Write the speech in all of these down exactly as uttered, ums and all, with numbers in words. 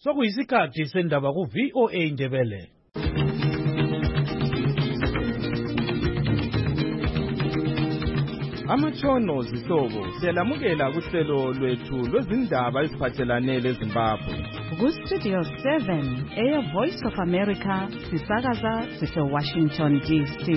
Sokuyisikhathi sendaba ku V O A Ndebele. Amatshono zihlobo siyalamukela kuhlelo lwethu lwezindaba eziphathelane leZimbabwe. Ku Studio seven, Air Voice of America, sisakaza sise Washington D C.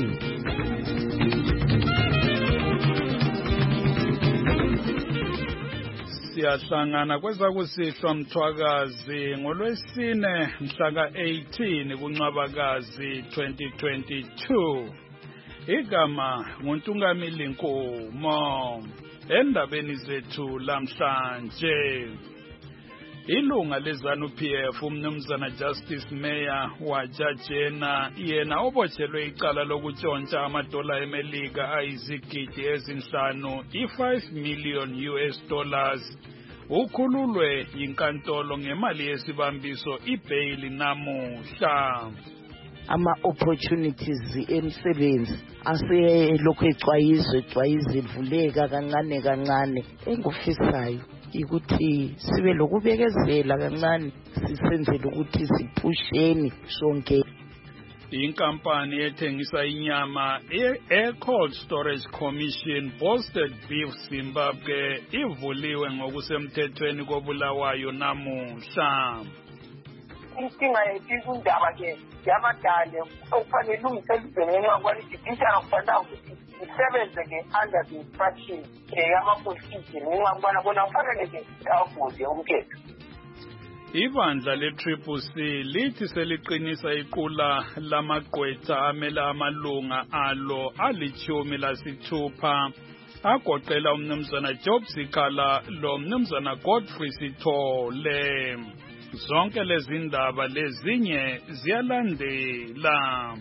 Siyahlangana kwezakusihlwa Mthwakazi ngolwesine mhla ka eighteen kuNcwabakazi twenty twenty-two. Igama nguNtungamili Nkomo. Endabeni zethu lamhlanje, ilunga leZANU P F umnumzana Justice Mayor wajajena yena obotshelwe icala lokutshontsha amadola eMelika ayizigidi ezinhlanu i-five million U S dollars ukhululwe yinkantolo ngemali yesibambiso ibail namuhla. Ama opportunities emsebenzi aselokhu ecwayizwe ecwayizwe ivuleka kancane kancane. Engufisayo ukuthi sibe lokubekezela kancane sisenzele ukuthi siphusheni sonke. Inkampani ethengisa inyama e-Cold Storage Commission Boasted Beef Zimbabwe ivuliwe ngokusemthethweni koBulawayo namuhla. Inkinga yethu kundaba ke yamadale okufanele ilungisele ibheneni kwalijidisha kufanele ukuthi isebenze ke under the instruction yama-procedure ngenxa kubana bona kufanele ke awubuze umthetho. Ibandla le-Triple C lithi seliqinisa iqula lamagqwetha amela amalunga alo alithumi lasithupha agoqela umnumzana Job Sikhala lo mnumzana Godfrey Sithole. Zonke lezi ndaba lezinye ziyalandela.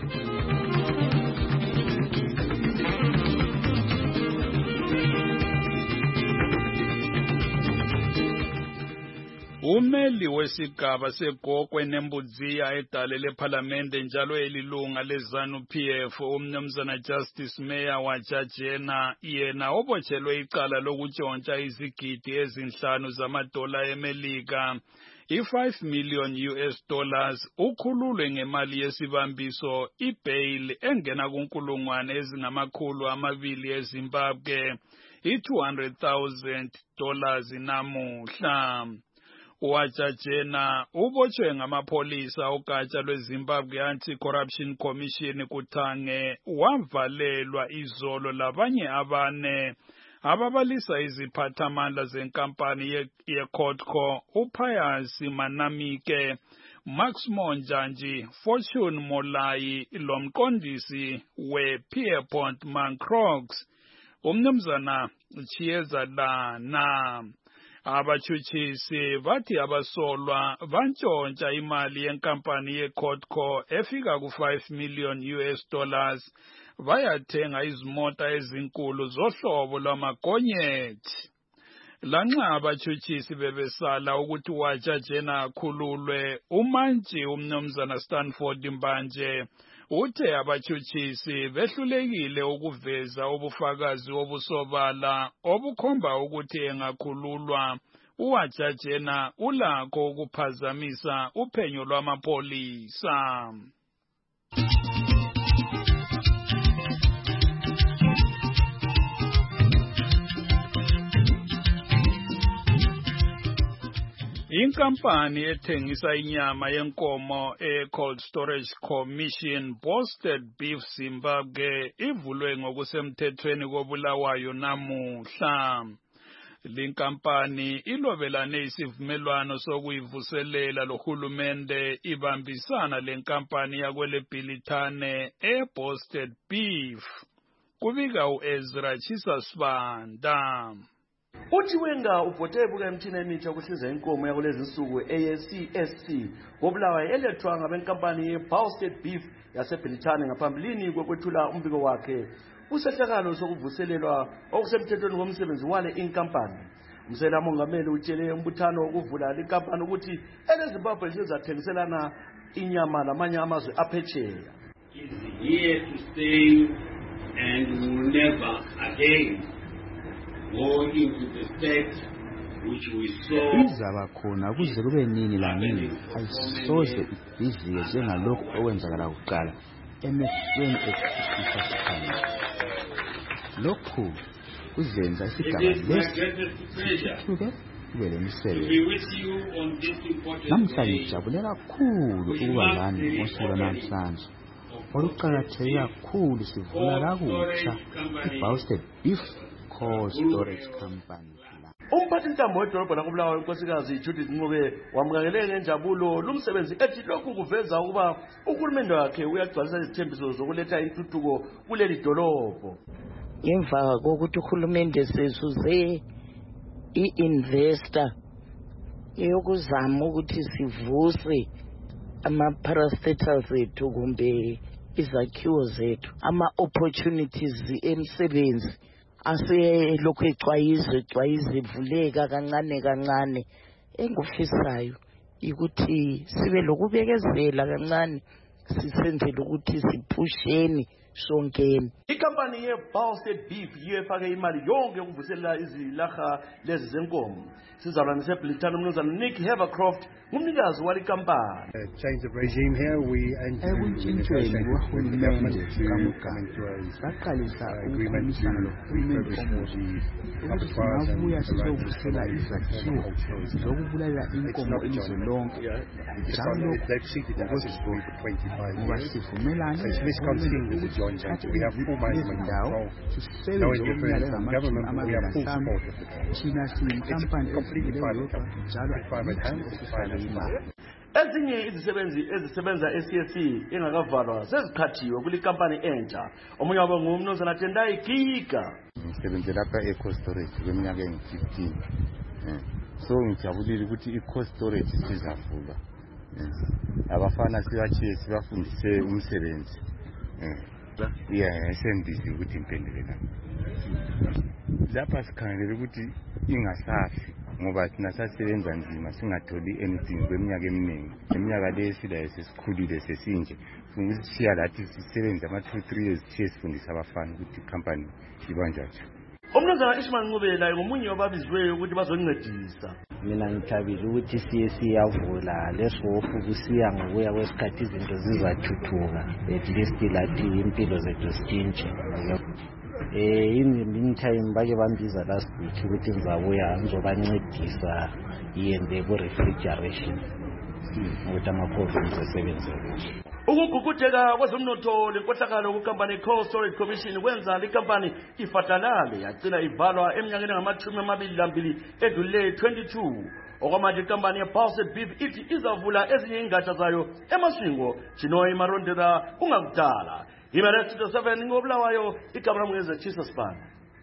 Umeli wesigaba seGokwe neMbudziya edale lePhalamende njalo elilunga leZANU P F umnumzana Justice Mayor wajajena yena obotshelwe icala lokutshontsha izigidi ezinhlanu zamadola eMelika i-five million U S dollars ukhululwe ngemali yesibambiso ibail engena kunkulungwane ezingamakhulu amabili eZimbabwe i-two hundred thousand dollars namuhla. Wajajena ubotshwe ngamapholisa ogatsha lweZimbabwe Anti-Corruption Commission kuthange wavalelwa izolo labanye abane ababalisa iziphathamandla zenkampani ye-Codco uPius Manamike, Max Monjanji, Fortune Molai lomqondisi we-Pierpont Mancrox umnumzana Chieza Lana. Abatshutshisi bathi abasolwa bantshontsha imali yenkampani ye-Codco efika ku-five million U S dollars bayathenga izimota ezinkulu zohlobo lwamagonyethi. Lanxa abatshutshisi bebesala ukuthi wajajena akhululwe, umantshi umnumzana Stanford Mbanje uthe abatshutshisi behlulekile ukuveza ubufakazi obusobala obukhomba ukuthi engakhululwa uwajajena ulakho ukuphazamisa uphenyo lwamapolisa. Inkampani ethengisa inyama yenkomo e-Cold Storage Commission Boasted Beef Zimbabwe ivulwe ngokusemthethweni koBulawayo namuhla. Linkampani ilobelane isivumelwano sokuyivuselela lohulumende ibambisana lenkampani yakweleBhilithane e-Boasted Beef. Kubika uEzra Chisasibanda. Uthi wenga ubhotebuka emthini emitsha ukuhliza inkomo yakulezi insuku A C S C koBulawayo elethwa ngabenkampani ye-Boasted Beef yaseBhilithane ngaphambilini kokwethula umbiko wakhe usehlakalo sokuvuselelwa okusemthethweni komsebenzi wale inkampani. Umsela mongameli utshele umbuthano wokuvula lenkampani ukuthi eleZimbabwe lizathengiselana inyama lamanye amazwe aphetsheya. Is here to stay and will never again go into the state which we saw izaba khona kuze kube nini lanini ayisoze ibhiziwe njengalokhu okwenzakala kuqala emehlweni ekufisa sikhanya lokhu kuzenza isigaba lesithuke kube lemisebenzi namhlanje ngijabule kakhulu ukuba lani ngosuku lwanamhlanje oluqakatheke kakhulu sivula kakutsha i-Bousted Beef Cold Storage Company. Umphathi ntambo wedolobha lakubulawayo unkosikazi Judith Ncube wamukele ngenjabulo lumsebenzi ethi lokhu kuveza ukuba uhulumende wakhe uyagcwalisa izithembiso zokuletha intuthuko kuleli dolobho. Emva kokuthi uhulumende sesuze i-investor eyokuzama ukuthi sivuse ama-parastatals ethu kumbe izakhiwo zethu ama-opportunities emsebenzi aselokhu ecwayizwe ecwayizwe ivuleka kancane kancane engufisayo ukuthi sibe lokubekezela kancane sisenzele ukuthi siphusheni sonkeni. Ikampani ye-Bousted Beef yefake imali yonke yokuvuselela izilaha lezi zenkomo. Sizalwane seBrithani umnumzana Nick Havercroft ngumnikazi wale kampani. Change of regime here, we entered ekuntshintshweni kohulumende kamugabe saqalisa ukukhulumisana lohulumende omusha ukuthi singabuya sizovusela izakhiwo zokubulalela inkomo ilizwe lonke njalo ngoba sivumelane we have full management control. No interference from government, we have full support of the government. It's completely private company, private hands, private money. Ezinye izisebenzi ezisebenza e-C S C engakavalwa sezikhathiwe kule kampani entsha. Omunye wabo ngumnumzana Tendai Giga. Ngisebenza lapha e-cold storage kweminyaka engu-fifteen. So ngijabulile ukuthi i-cold storage sizavulwa. Abafana sibachiye sibafundise umsebenzi. Yeah, esembisi ukuthi impendele la. Lapha sikhangelele ukuthi ingasafi ngoba thina sasebenza nzima singatholi anything kweminyaka eminingi. Eminyaka lesila esesikhulile sesinje. Singisiya lathi sisebenza ama two three years sifundisa abafana ukuthi company ibanjani. Umnumzana Ishmael Ncube laye ngomunye wababizweyo ukuthi bazoncedisa. Mina ngithabile ukuthi C S C yavula leshofu kusiya ngokuya kwesikhathi izinto zizathuthuka at least lathi impilo zethu sitshintshe. Eh in the meantime bake bambiza last week ukuthi ngizabuya ngizobancedisa yende ku refrigeration ukuthi amakhofisi asebenze kuhle. Ukugugudeka kwezomnotho lenkohlakalo kukampani Cold Storage Commission kwenza le kampani ifatalale yagcina ivalwa eminyakeni ngamathumi amabili lambili edlule twenty-two. Okwamanje ikampani ye-Bousted Beef ithi izavula ezinye ingatsha zayo emashingo Chinoyi Marondera kungakudala. Imere Studio seven ngobulawayo ikamera mngeze Jesus Span.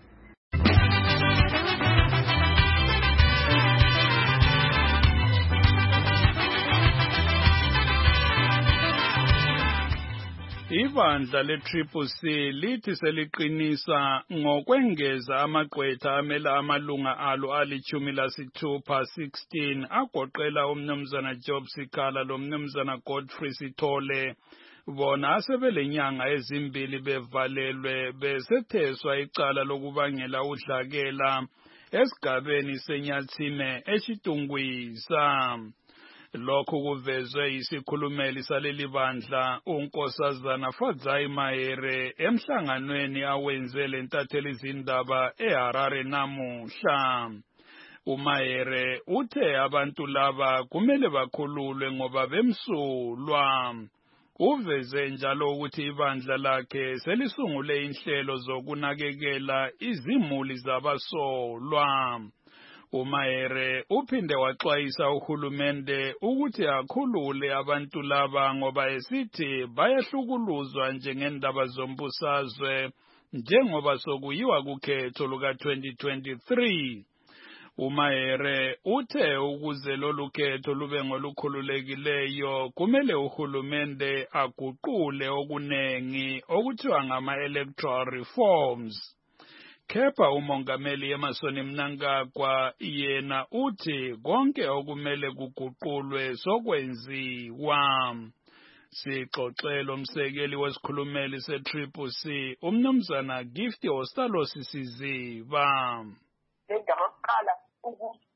Ibandla le-Triple C lithi seliqinisa ngokwengeza amagqwetha amela amalunga alo alichumi lasithupha sixteen agoqela umnumzana Job Sikhala lo mnumzana Godfrey Sithole bona asebelenyanga ezimbili bevalelwe besetheswa icala lokubangela udlakela esigabeni seNyathime eShitungwisa. Lokhu kuvezwe isikhulumeli saleli bandla unkosazana Fadzai Mahere emhlanganweni awenze lentatheli izindaba eHarare namuhla. uMahere uthe abantu laba kumele bakhululwe ngoba bemsulwa. Uveze njalo ukuthi ibandla lakhe selisungule inhlelo zokunakekela izimuli zabasolwa. uMahere uphinde waxwayisa uhulumende ukuthi akhulule abantu laba ngoba esithi bayahlukuluzwa njengendaba zombusazwe njengoba sokuyiwa kukhetho luka twenty twenty-three. uMahere uthe ukuze lolu khetho lube ngolukhululekileyo kumele uhulumende aguqule okunengi okuthiwa ngama-electoral reforms. Kepha umongameli Emmerson Mnangagwa yena uthi konke okumele kuguqulwe sokwenziwa. Sixoxela umsekeli wesikhulumeli se-Triple C umnumzana Gift Ostalosi Siziba. Indaba yokuqala ukufaka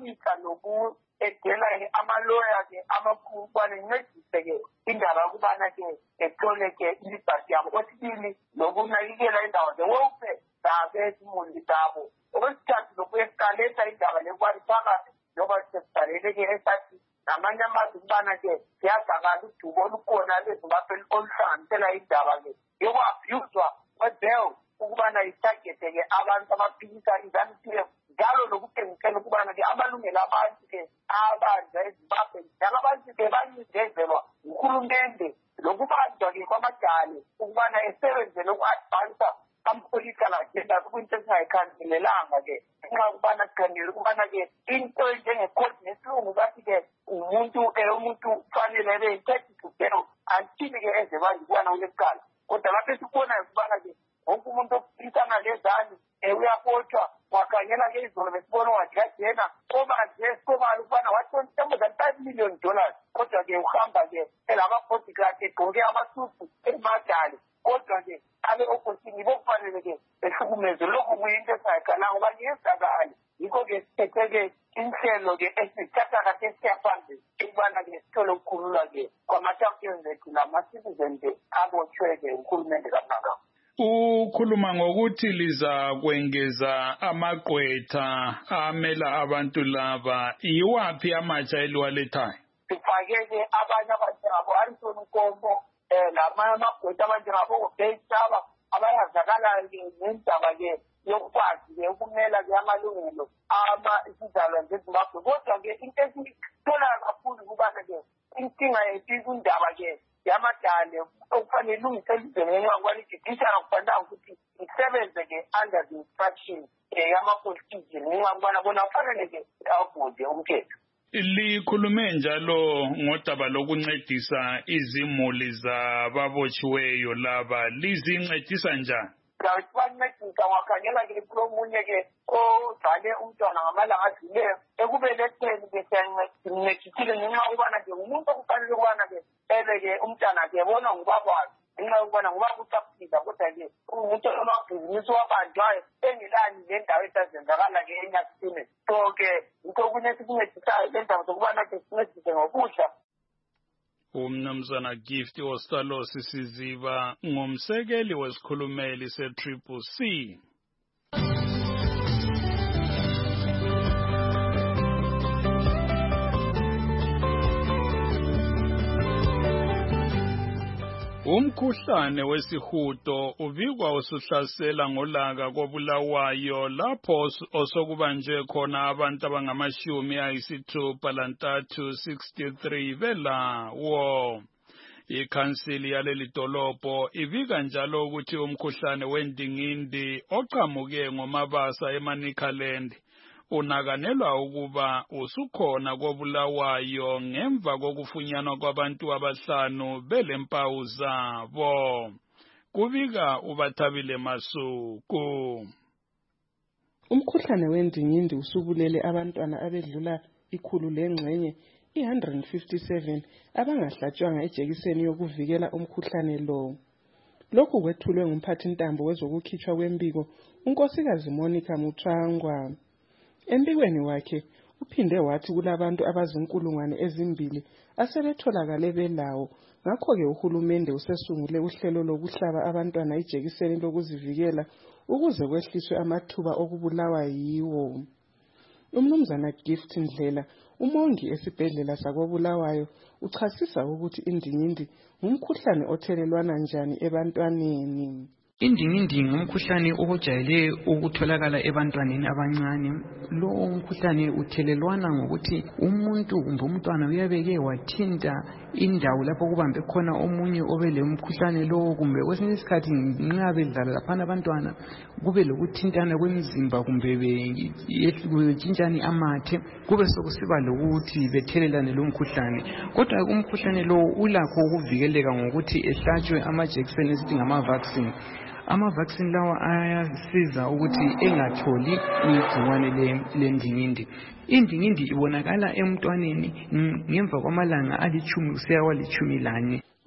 uphakamisa loku edela amaloya-ke amakhulu ukubana incedise-ke indaba yokubana-ke ethole-ke ilibhasi yabo. Okwesibili nokunakekela indawo ze-welfare zabezimuli zabo. Okwesithathu lokuyesikaletha indaba lekwani phakathi njengoba sesisalele-ke esathi namanye amazwi ukubana-ke siyazakala udubo olukhona lezimbabwe oluhlanganisela indaba-ke yokwa-abhuzwa kwe-bail ukubana itargete-ke abantu abaphikisa i-ZANU-P F njalo nokuthengisela ukubana-ke amalungelo abantu-ke abanjwa ezimbabwe njalo abantu-ke banikezelwa uhulumende lokubanjwa-ke kwamadale ukubana esebenzele uku-advansa ampolitical agenda kwinto esingayikhangelelanga-ke nxa ukubana sikhangele ukubana-ke into njenge-code nesilungu bathi-ke umuntu umuntu kufanele ebe-entitled to bail until-ke eze banje ukubana kulekala. Kodwa lapho esikubonayo ukubana-ke wonke umuntu ophikisana lezani um uyabotshwa wakhangela-ke izolo besibona wathi kajena obanje sobala ukubana watshonisa more than five million dollars kodwa-ke uhamba-ke elama-bodyguard egqoke amasufu emadali kodwa-ke abe opposini bokufanele-ke behlukumeze. Lokhu kuyinto esingayikhalanga ngoba ngiyezakali yikho-ke sithethe-ke inhlelo-ke esithatha kade siyaphambili ukubana-ke sithole ukukhululwa-ke kwama-champions ethu nama-citizen-ke abotshwe-ke uhulumende kamnaka. Ukhuluma ngokuthi liza kwengeza amagqwetha amela abantu laba, yiwaphi amatsha eliwalethayo? Sifake-ke abanye abanjengabo Harrison Nkombo um namanye amagqwetha abanjengabo Beyisaba abayazakala-ke nendaba-ke yokukwazi-ke ukumela-ke amalungelo ama-isizalwane zezimbabwe. Kodwa-ke into esiyitholayo kakhulu ukubana-ke inkinga yethu indaba-ke yamadale okufanele ilungisele izweni ngenxa kwali-judicial akufanelanga ukuthi isebenze-ke under the instruction um yama-politician ngenxa kubana bona kufanele-ke awubhode umthetho. Likhulume njalo ngodaba lokuncedisa izimuli zababotshiweyo laba, lizincedisa njani? Sibancedisa wakhangela-ke kulomunye-ke ozale umntwana ngamalanga adluleyo ekubeletheni-ke siyancedisile ngenxa yokubana-ke umuntu okufanele ukubana-ke ebe-ke umntwana-ke ebonwa ngubabakhe ngenxa yokubana ngubaba usaphila kodwa-ke umuntu amabhizinisi wabanjwayo engelani nendawo esazenzakala-ke enyakisini. So-ke yikho okunye esikuncedisayo le ndaba zokubana-ke sincedise ngokudla. Umnumzana Gift Ostalosi Siziba ngumsekeli wesikhulumeli se-Triple C. Umkhuhlane wesihudo ubikwa usuhlasela ngolaka koBulawayo lapho osokubanjwe khona abantu abangamashumi ayisithupha lantathu sixty-three belawo. Ikhansili yaleli dolobho ibika njalo ukuthi umkhuhlane wendingindi oqhamuke ngomabasa eManicaland unakanelwa ukuba usukhona koBulawayo ngemva kokufunyanwa kwabantu abahlanu belempawu zabo. Kubika uBathabile Masuku. Umkhuhlane wendingindi usubulele abantwana abedlula ikhulu lengxenye one hundred fifty-seven abangahlatshwanga ejekiseni yokuvikela umkhuhlane lo. Lokhu kwethulwe ngumphathintambo wezokukhitshwa kwembiko uNkosikazi Monica Mutsvangwa. Embikweni wakhe uphinde wathi kulabantu abazinkulungwane ezimbili asebetholakale belawo, ngakho-ke uhulumende usesungule uhlelo lokuhlaba abantwana ijekiseni lokuzivikela ukuze kwehliswe amathuba okubulawa yiwo. Umnumzana Gift Ndlela, umongi esibhedlela sakoBulawayo, uchasisa ukuthi indingindi ngumkhuhlane othelelwana njani ebantwaneni. Indingindi ngumkhuhlane okujayele ukutholakala ebantwaneni abancane. Lo umkhuhlane uthelelwana ngokuthi umuntu kumbe umntwana uyabeke wathinta indawo lapho kubambe khona omunye obele umkhuhlane lo, kumbe kwesinye isikhathi nxa bedlala laphana abantwana kube lokuthintana kwemizimba kumbe betshintshane amathe kube sokusiba lokuthi bethelelane lo mkhuhlane. Kodwa umkhuhlane lo ulakho ukuvikeleka ngokuthi ehlatshwe amajekiseni esithi ngama vaccine. Ama-vaccine lawa ayasiza ukuthi engatholi igciwane lendingindi. Indingindi ibonakala emntwaneni ngemva kwamalanga alitshumi kusiya kwalitshumi lanye.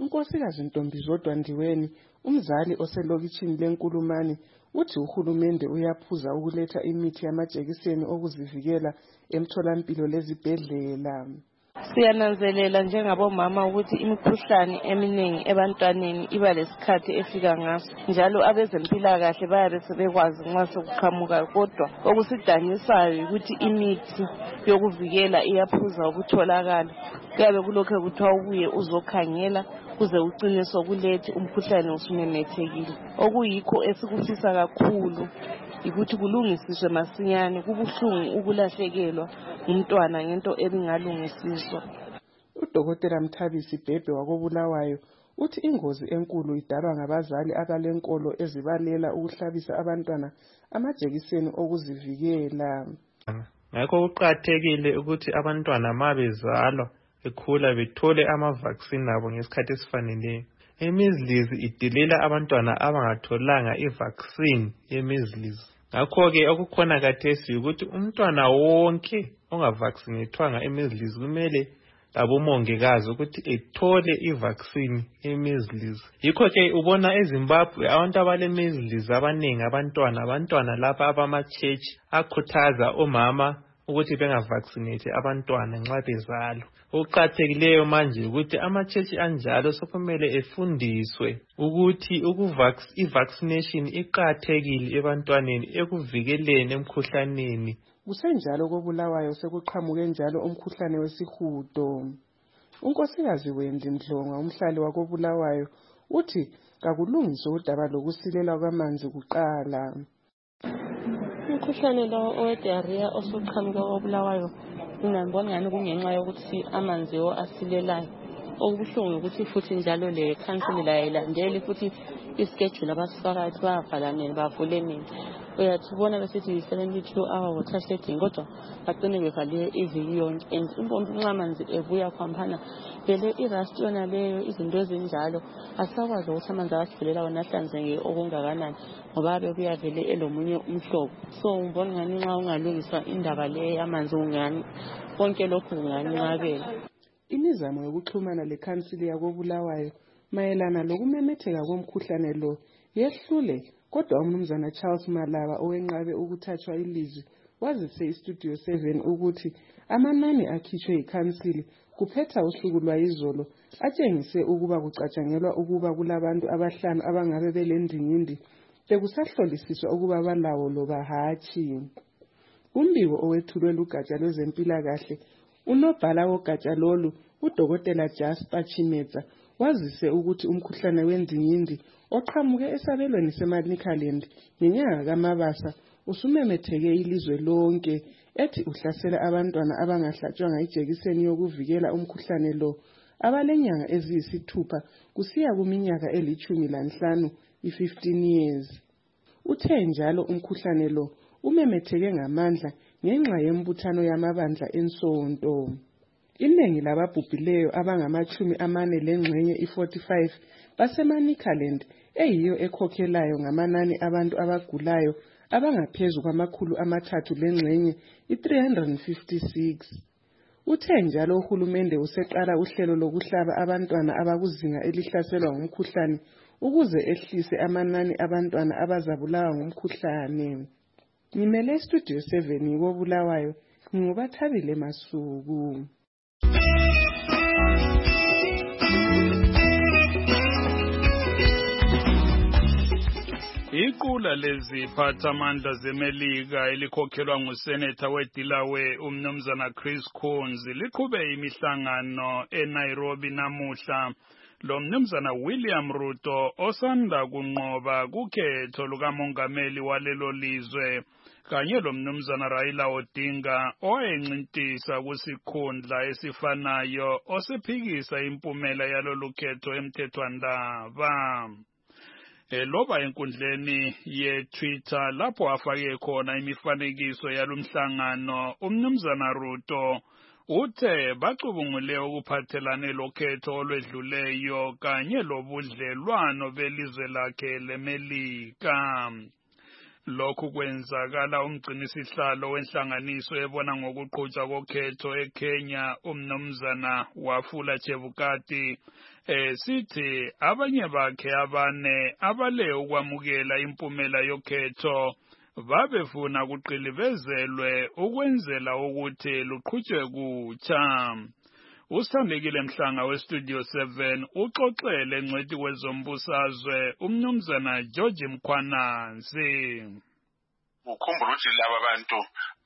unkosikazi Ntombizodwa Ndiweni, umzali oselokitshini leNkulumane, uthi uhulumende uyaphuza ukuletha imithi yamajekiseni okuzivikela emtholampilo lezibhedlela. Siyananzelela njengabomama ukuthi imikhuhlane eminingi ebantwaneni iba lesikhathi efika ngaso, njalo abezempilakahle bayabe sebekwazi nxa sokuqhamuka, kodwa okusidanisayo ukuthi imithi yokuvikela iyaphuza ukutholakala. Kuyabe kulokho kuthiwa ubuye uzokhangela kuze ucine sokulethi umkhuhlane usumemethekile. Okuyikho esikufisa kakhulu ukuthi kulungisiswe masinyane. Kubuhlungu ukulahlekelwa umntwana ngento ebingalungisiswa. Udokotela Mthabisi Bhebhe wakobulawayo uthi ingozi enkulu idalwa ngabazali abalenkolo ezibalela ukuhlabisa abantwana amajekiseni okuzivikela. Ngakho kuqakathekile ukuthi abantwana mabezalwa bekhula bethole ama-vaccine abo ngesikhathi esifaneleyo. I-measles idilela abantwana abangatholanga i-vaccine ye-measles. Ngakho-ke okukhona khathesi ukuthi umntwana wonke ongavaccinethwanga i-measles kumele labomongikazi ukuthi ethole i-vaccine ye-measles. Yikho-ke ubona eZimbabwe abantu abale-measles abanengi abantwana abantwana lapha abama-church akhuthaza omama ukuthi bengavaccinate abantwana nxa bezalwa. Okuqakathekileyo manje ukuthi ama-church anjalo sokumele efundiswe ukuthi i-vaccination iqakathekile ebantwaneni ekuvikeleni emkhuhlaneni. Kusenjalo kobulawayo sekuqhamuke njalo umkhuhlane wesihudo. Unkosikazi Wendi Mdlonga, umhlali wakobulawayo, uthi kakulungiswe udaba lokusilela kwamanzi kuqala. Umkhuhlane lo owe-diarrhea osuqhamuke kobulawayo ngibona ngani kungenxa yokuthi amanzi wo asilelayo. Okubuhlungu ukuthi futhi njalo le council la ilandele futhi ischedule abasifaka bayavala nini bavule nini. Uyathibona besithi seventy-two hour water shedding kodwa baqine bevale iviki yonke. And impompi nxa amanzi ebuya khwampana vele irust yona leyo izinto ezinjalo asakwazi ukuthi amanzi asivulela wona ahlanzeke okungakanani ngoba bebuya vele elomunye umhlobo. So ngibona ngani nxa ungalungiswa indaba le yamanzi ungani konke lokho kunganqabela. Imizamo yokuxhumana lekhansili yakobulawayo mayelana lokumemetheka komkhuhlane lo yehlule, kodwa umnumzana Charles Malaba owenqabe ukuthathwa ilizwi wazise iStudio seven ukuthi amanani akhitshwe yikhansili kuphetha usuku lwayizolo atshengise ukuba kucatshangelwa ukuba kulabantu abahlanu abangabe belendingindi bekusahlolisiswa ukuba balawo loba hatshi. Umbiko owethulwe lugatsha lwezempilakahle unobhala wogatsha lolu udokotela Jasper Chimetsa wazise ukuthi umkhuhlane wendingindi oqhamuke esabelweni seManicaland ngenyanga kaMabasa usumemetheke ilizwe lonke, ethi uhlasela abantwana abangahlatshwanga ijekiseni yokuvikela umkhuhlane lo abalenyanga eziyisithupha kusiya kuminyaka elitshumi lanhlanu i-fifteen years. Uthe njalo umkhuhlane lo umemetheke ngamandla ngenxa yembuthano yamabandla ensonto. Iningi lababhubhileyo abangamachumi amane lengxenye i-forty-five baseManicaland eyiyo ekhokhelayo ngamanani abantu abagulayo abangaphezu kwamakhulu amathathu lengxenye i-three hundred fifty-six. Uthe njalo uhulumende useqala uhlelo lokuhlaba abantwana abakuzinga elihlaselwa ngumkhuhlane ukuze ehlise amanani abantwana abazabulawa ngumkhuhlane. Ngimele Studio seven ngikobulawayo, ngingubathabile Masuku. Iqula leziphathamandla zeMelika elikhokhelwa nguSenator weDelaware umnumzana Chris Coons liqhube imihlangano eNairobi namuhla. Lo mnumzana William Ruto osanda kunqoba kukhetho lukamongameli walelo lizwe kanye lo mnumzana Raila Odinga owayencintisa kusikhundla esifanayo osephikisa impumela yalolu khetho emthethwandaba. Eloba enkundleni ye-Twitter lapho afake khona imifanekiso yalomhlangano, umnumzana Ruto uthe bacubungule ukuphathelane lokhetho olwedluleyo kanye lobudlelwano belizwe lakhe leMelika. lokhu kwenzakala umgcinisihlalo wenhlanganiso ebona ngokuqhutshwa kokhetho eKenya umnumzana Wafula Chebukati eh sithi abanye bakhe abane abale ukwamukela impumela yokhetho babefuna kuqilibezelwe ukwenzela ukuthi luqhutshwe kutsha. Usithambekile Mhlanga weStudio seven uxoxele encwadi wezombusazwe umnumzana George Mkhwananzi. Ukhumbula ukuthi laba bantu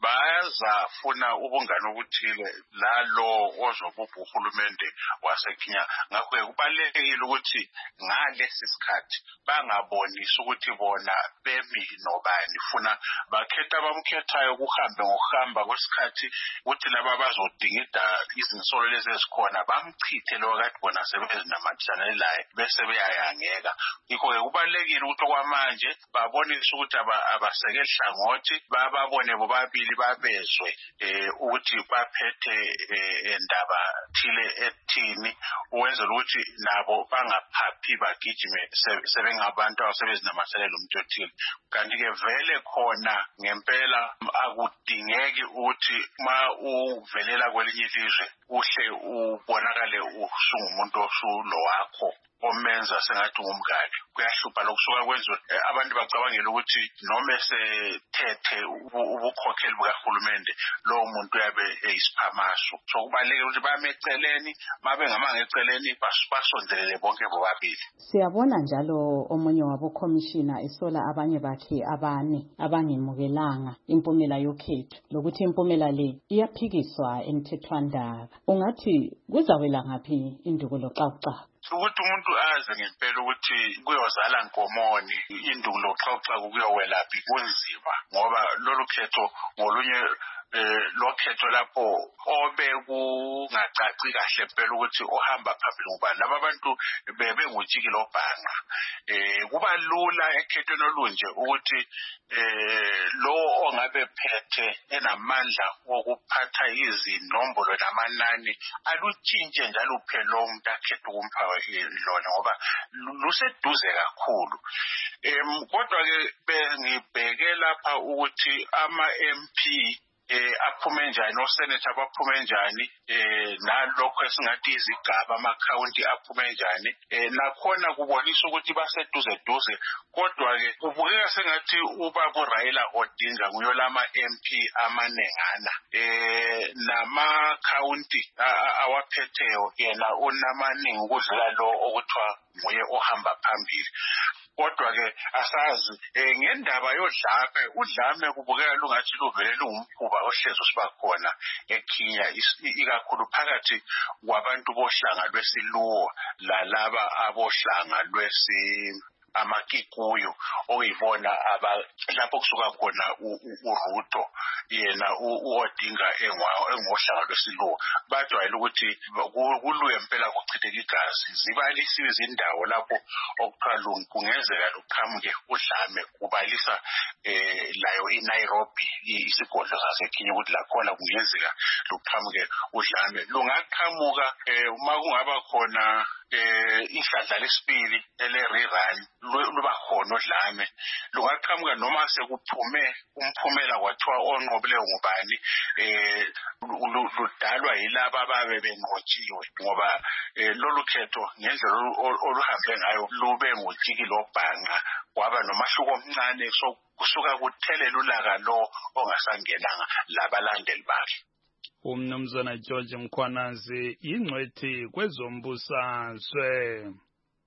bayazafuna ubungane obuthile lalo ozobupha uhulumende waseKenya. Ngakho kubalekile ukuthi ngalesi sikhathi bangabonisa ukuthi bona bemi nobani, funa bakhetha abamkhethayo kuhambe ngokuhamba kwesikhathi ukuthi laba bazodingida izinsolo lezi ezikhona bamchithe lo kade bona sebezinamathisana laye bese beyayangeka. Yikho-ke kubalekile ukuthi okwamanje babonise ukuthi abasekeli hlangothi bababone bobabili babezwe ukuthi baphethe endaba thile ethini ukwenzela ukuthi nabo bangaphaphi bagijime sebengabantu abasebezinamathisana umuntu othile. Kanti-ke vele khona ngempela akudingeki ukuthi ma uvelela kwelinye ilizwe uhle ubonakale usungumuntu osulo wakho omenza sengathi ngumngane. Kuyahlupha lokusuka kwenziwe abantu bacabangela ukuthi noma esethethe ubukhokheli bukahulumende lowo muntu uyabe eyisiphamaso. So kubalulekile ukuthi bame eceleni, mabe ngamanga eceleni basondelele bonke bobabili. Siyabona njalo omunye wabokhomishina esola abanye bakhe abane abangemukelanga impumela yokhetho lokuthi impumela le iyaphikiswa emthethwandaba. Ungathi kuzawela ngaphi indukulo xaxa? Ukuthi umuntu aze ngempela ukuthi kuyozala nkomoni indukulo xaxa kuyowelaphi kunzima ngoba lolu khetho ngolunye lokhetho lapho obe kungacaci kahle phela ukuthi ohamba phambili ngoba laba bantu bebengujiki lobhanga. Eh kuba lula ekhethweni olunje ukuthi eh lo ongabe phethe enamandla okuphatha izinombolo namanani alutshintshe njalo phela umuntu akhetha ukumpha lona ngoba luseduze kakhulu. Em kodwa ke bengibheke lapha ukuthi ama M P eh aphume njani osenator baphume njani eh nalokho esingathi izigaba ama county aphume njani eh nakhona kubonisa ukuthi baseduze duze kodwa ke kubukeka sengathi uba ku Raila Odinga nguyolama M P amanengana eh nama county awaphetheyo yena unamaningi ukudlula lo okuthiwa nguye ohamba phambili. Kodwa ke asazi ngendaba yodlame udlame kubukeka lungathi luvele lungumkhuba ohlezi sibakhona eKenya ikakhulu phakathi kwabantu bohlanga lwesiluo lalaba abohlanga lwesi amakikuyo okuyibona lapho kusuka khona uRuto yena uOdinga engohlanga lwesiluo bajwayele ukuthi kuluye impela kuchitheka igazi zibalisiwe izindawo lapho okuthiwa kungenzeka luqhamuke udlame kubalisa layo eNairobi isigodlo saseKenya ukuthi lakhona kungenzeka luqhamuke udlame lungaqhamuka uma kungaba khona eh ihlandla lesibili ele-rerun luba khona odlame lungaqhamuka noma sekuphume umphumela kwathiwa onqobile ngubani eh ludalwa yilaba ababe benqotshiwe ngoba lolu khetho ngendlela oluhambe ngayo lube ngujiki lobhanga kwaba nomahluko omncane so kusuka kuthelela ulaka lo ongasangenanga labalandeli bakhe. Umnumzana George Mkhwananzi ingcwethi kwezombusazwe.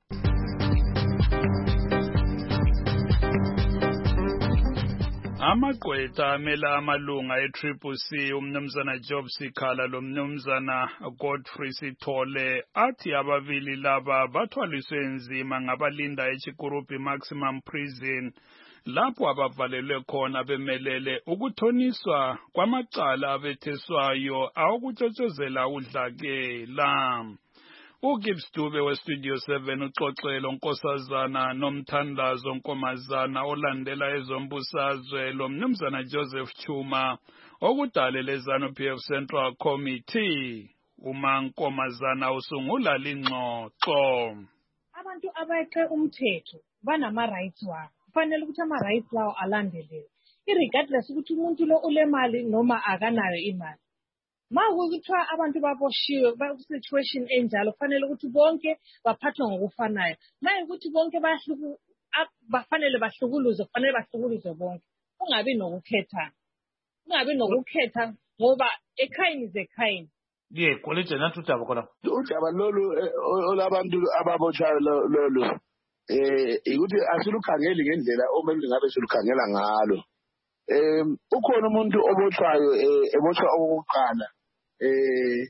Amagqwetha amela amalunga e-Triple C umnumzana Job Sikhala lo mnumzana Godfrey Sithole athi ababili laba bathwaliswe nzima ngabalinda eChikurupi Maximum Prison lapho abavalelwe khona bemelele ukuthoniswa kwamacala abetheswayo awokutshotshozela udlakela. uGibbs Dube weStudio seven uxoxelo Nkosazana nomthandazo Nkomazana olandela ezombusazwe lo mnumzana Joseph Chuma okudalela ZANU-P F Central Committee. Uma Nkomazana usungula lingxoxo. Abantu abeqe umthetho banama rights wabo. kufanele ukuthi ama-rights lawo alandelele irregardless ukuthi umuntu lo ule mali noma akanayo imali. Ma kuthiwa abantu baboshiwe baku-situation enjalo kufanele ukuthi bonke baphathwe ngokufanayo. Ma ukuthi bonke bafanele bahlukuluzwe kufanele bahlukuluzwe bonke. Kungabi nokukhethana. Kungabi nokukhetha ngoba ekhayini is ekhayini. Ye kwalite nathi udaba khona. Udaba lolu olabantu ababotshayo lolu eh ukuthi asilukhangeli ngendlela omele ngabe silukhangela ngalo. Eh ukhona umuntu obotshwayo ebotshwa okokuqala eh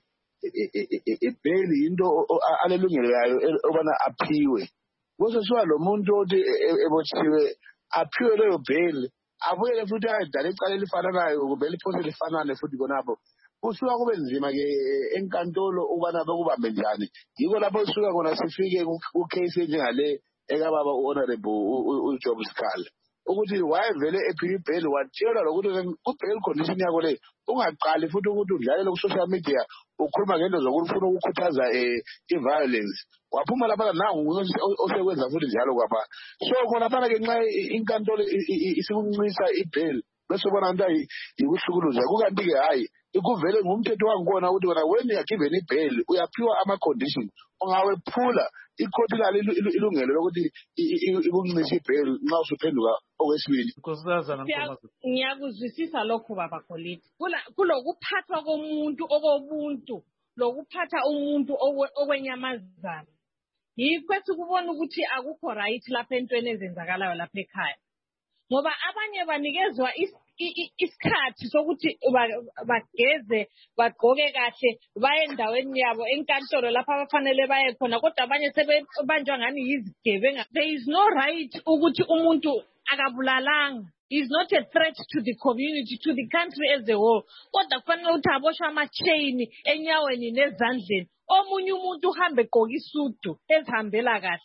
ibheli into alelungelo yayo obana aphiwe. Bose siwa lo muntu othi ebotshiwe aphiwe leyo bheli abuye futhi ayidala icala elifananayo kube liphose lifanane futhi konapho. Usuka kube nzima ke enkantolo ubana bekubambe njani. Yiko lapho usuka kona sifike ku case njengale ekababa uhonorable uJob Sikhala. Ukuthi wayevele ephiwe ibheli watshela lokuthi kubheli condition yakho le ungaqali futhi ukuthi udlalele ku social media ukhuluma ngento zokuthi ufuna ukukhuthaza i-violence. Waphuma lapha nangu osekwenza futhi njalo kwapha. So khona phana ke nxa inkantolo isikunxisa ibheli bese bona into yikuhlukuluza kukanti ke hayi ikuvele ngumthetho wangona ukuthi wena when you are given ibheli uyaphiwa ama conditions ongawephula ikhoti lalo ilungelo lokuthi ikunxisa ibheli nxa usuphenduka okwesibili. Ngiyakuzwisisa lokho baba Koliti kulokuphathwa komuntu okobuntu lokuphatha umuntu okwenyamazana yikho sikubona ukuthi akukho right lapha entweni ezenzakalayo lapha ekhaya ngoba abanye banikezwa isikhathi sokuthi bageze bagqoke kahle baye endaweni yabo enkantolo lapha abafanele baye khona kodwa abanye sebebanjwa ngani yizigebenga. There is no right ukuthi umuntu akabulalanga. Is not a threat to the community, to the country as a whole. Kodwa kufanele ukuthi aboshwe ama-chain enyaweni nezandleni omunye umuntu uhambe egqoka isudu ezihambela kahle.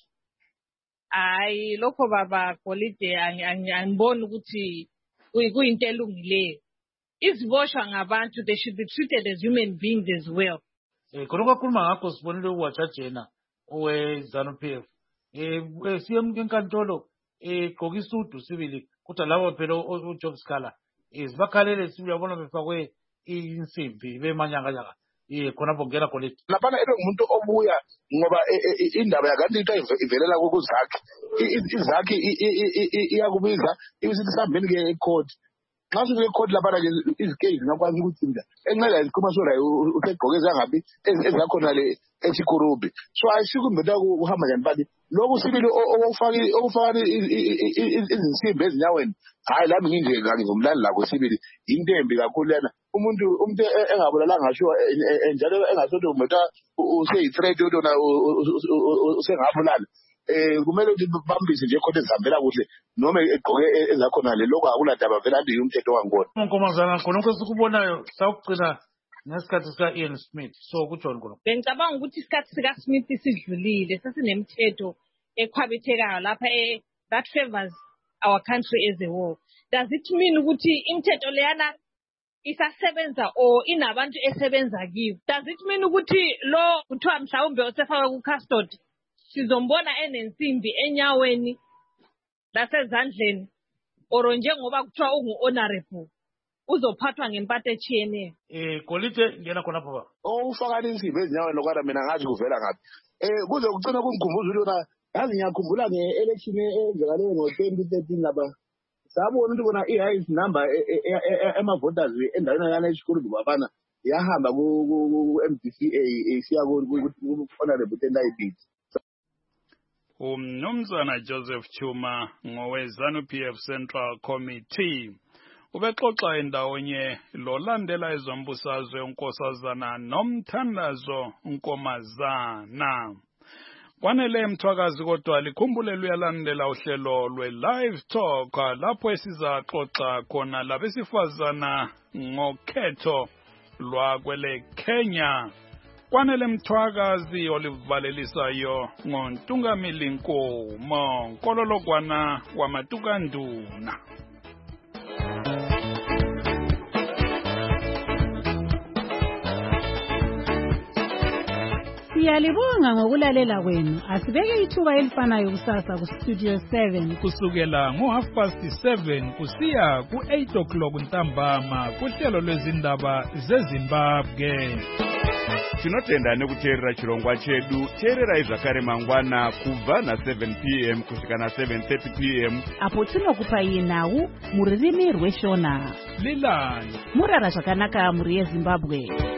Hayi lokho baba Kolide angiboni ukuthi kuyinto elungileyo. Iziboshwa ngabantu, they should be treated as human beings as well. Eh khona kwakhuluma ngakho sibonile uwajajena owe ZANU P F. Eh siye enkantolo eh gqoka isudu sibili kodwa labo phela uJob Sikhala izibakhalele sibili yabona befakwe insimbi bemanyanga nyanga. Eh khona bongena Kolide. Lapha ebe umuntu obuya ngoba indaba yakanti into ivelela kokuzakhe. Izakhe iyakubiza ibisithi sambeni ke ecourt. Xa sifike ecourt lapha ke izicase ngakwazi ukuthinta. Enqela izikhuma sora usegqoke zangabi ezakhona le eSikurubi. So ayisikumbe ukuhamba njani bathi lokho sibili okufaki okufaka izinsimbi ezinyaweni. Hayi lami nginje ngizomlanda la kwesibili into embi kakhulu lena. Umuntu umuntu engabulalanga ngasho njalo engasothi umuntu useyithreat utona usengabulala eh kumele ukuthi bambise nje khona ezihambela kuhle noma egqoke ezakhona le lokho akuladaba vela anti umthetho wangona. Nkomazana khona ukuthi sikubonayo sawugcina nesikhathi sika Ian Smith so kujona khona. Bengicabanga ukuthi isikhathi sika Smith sidlulile sesinemthetho ekhwabithekayo lapha eh that favors our country as a whole. Does it mean ukuthi imithetho leyana isasebenza o inabantu esebenza kiyo? Does it mean ukuthi lo kuthiwa mhlawumbe osefaka ku custody sizombona enensimbi enyaweni lasezandleni or njengoba kuthiwa ungu honorable uzophathwa ngempatho echiyene? Eh Kolide ngena khona baba. Ufaka insimbi ezinyaweni lokwana mina ngathi kuvela ngapi. Eh kuze kucina kungikhumbuza ukuthi yona yazi ngiyakhumbula nge-election eyenzakaleyo ngo-twenty thirteen lapha sabona ukuthi bona i-highest number ema-voters endaweni yana eSikurubi babana yahamba ku-M D C A isiya ku-honorable Tendai Biti. Umnumzana Joseph Chuma ngowe ZANU P F Central Committee ubexoxa endawonye lolandela ezombusazwe unkosazana Nomthandazo Nkomazana. Kwanele mthwakazi kodwa likhumbule luyalandela uhlelo lwe-live talk lapho esizaxoxa khona labesifazana ngokhetho lwakwele Kenya. Kwanele mthwakazi olivalelisayo ngontungamili Nkomo Nkololokwana wamatukanduna. Siyalibonga ngokulalela kwenu. Asibeke ithuba elifanayo kusasa ku Studio seven kusukela ngo half past seven kusiya ku eight o'clock ntambama kuhlelo lwezindaba zeZimbabwe. Tinotenda nekuteerera chirongwa chedu. Teererai zvakare mangwana kubva na seven p m kusvika na seven thirty p m apo tinokupai nhau muririmi rweshona. Lilani Murara zvakanaka muri yeZimbabwe.